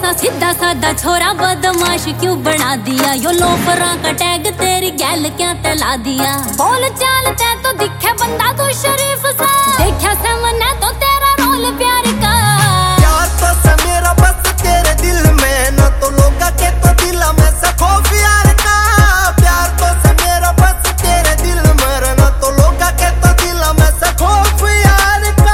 सा सीधा साधा छोरा बदमाश क्यों बना दिया, यो लोफरा का टैग तेरी गैल क्या तला दिया। बोल चाल ते तो दिखे बंदा तू शरीफ सा, देखा से मना तो तेरा रोल प्यार का। प्यार तो से मेरा बस तेरे दिल में, न तो लोगा के तो दिल में से खौफ यार का। प्यार तो से मेरा बस तेरे दिल में, न तो लोगा के तो दिल में से खौफ यार का।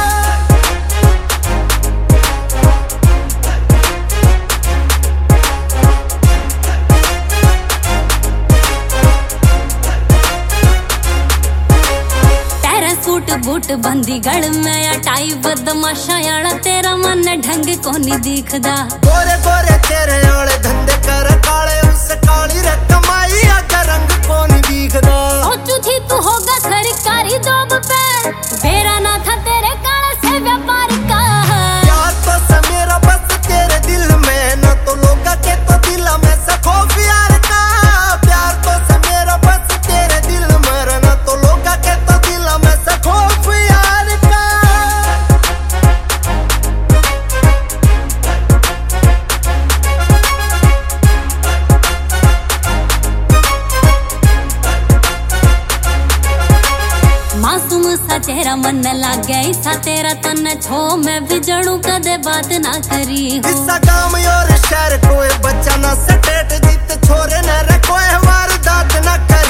सूट बूट बंदी गल में अटाई बदमाशा याड़ा, तेरा मन ढंग को नहीं दिखदा। गोरे गोरे तेरे आले धंधे कर काले, उससे काली रे कमाई आका रंग को नहीं दिखदा। सोचू थी तू होगा सरकारी जॉब पे, मेरा ना था तेरे काले से व्यापार का। प्यार तो से मेरा बस तेरे दिल में, न तो लोगा के तो दिल में से खौफ यार का। प्यार तो से मेरा बस तेरे दिल में, न तो लोगा के तो दिल में से खौफ यार का। मासूम सा चेहरा मन लागे ऐसा तेरा तन छो, मैं भी जड़ू कदे बात ना करी हो। इसा गांव और शहर कोई बच्चा ना सटेट, जीत छोरे न रे कोई वारदात ना करे।